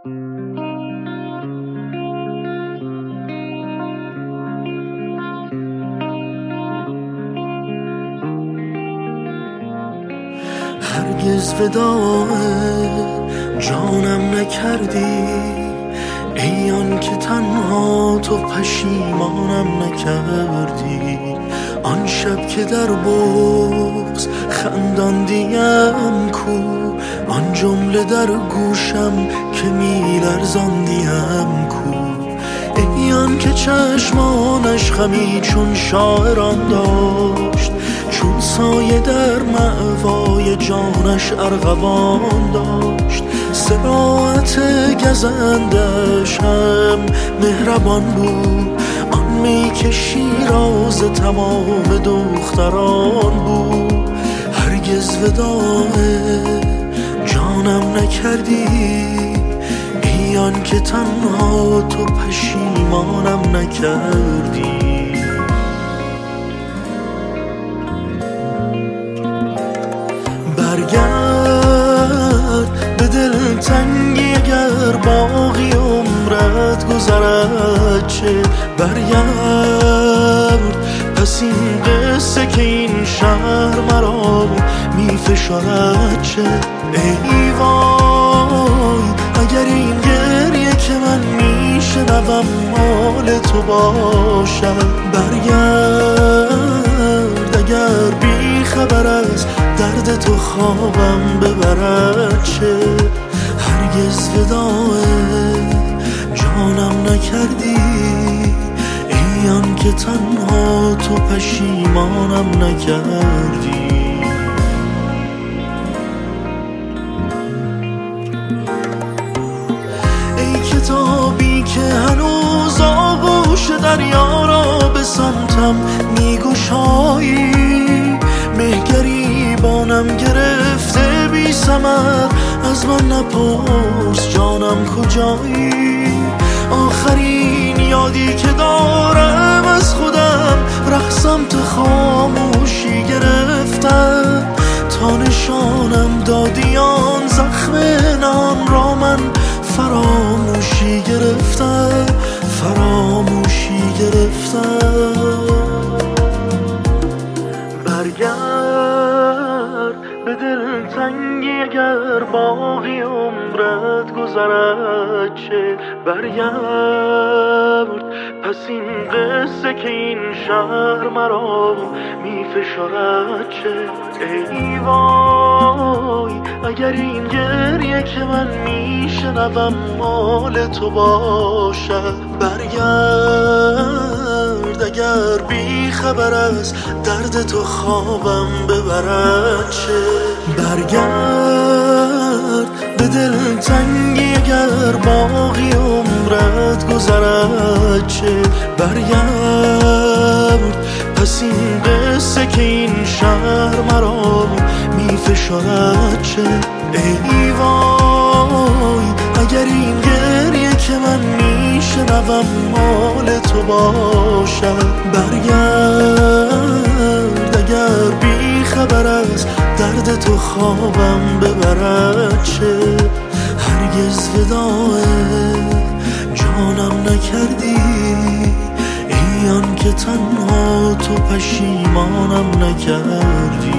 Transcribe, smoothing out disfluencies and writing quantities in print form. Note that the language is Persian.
هرگز وداع جانم نکردی، ای آن که تنها تو پشیمانم نکردی. آن شب که در بغض خنداندیم کو، آن جمله در گوشم که میلرزاندیم کو. ای آن که چشمانش خمی چون شاعران داشت، چون سایه در مأوای جانش ارغوان داشت. صراحت گزندش هم مهربان بود، آن می که شیراز تمام دختران بود. هرگز وداع جانم نکردی، ای آن که تنها تو پشیمانم نکردی. برگرد به دلتنگی اگر باقی عمرت گذرد چه، برگرد پس این قصه که این شهر مرا می فشارد چه. ای وای اگر این گریه که من می شنوم مال تو باشد. برگرد اگر بی خبر از درد تو خوابم ببرد چه. هرگز وداع جانم نکردی، ای آن که تنها تو پشیمانم نکردی. ای کتابی که هنوز آغوش دریا را به سمتم میگشایی، مهگریبانم گرفته بی ثمر، از من نپرس جانم کجایی. آخرین یادی که دارم از خودم ره سمت خاموشی گرفتم، تا نشانم دادی آن زخم نان را من فراموشی گرفتم، فراموشی گرفتم. برگرد به دلتنگی اگر باقی عمرت گذرد چه، برگرد پس این قصه که این شهر مرا می فشارد چه. ای وای اگر این گریه که من می شنوم مال تو باشد. برگرد اگر بی خبر از درد تو خوابم ببرد چه. برگرد به دلتنگی اگر باقی عمرت گذرد چه، برگرد پس این قصه که این شهر مرا می فشارد چه. ای وای اگر این گریه که من می شنوم مال تو باشد. برگرد اگر بی خبر از درد تو خوابم ببرد چه. هرگز وداع جانم نکردی، ای آن که تنها تو پشیمانم نکردی.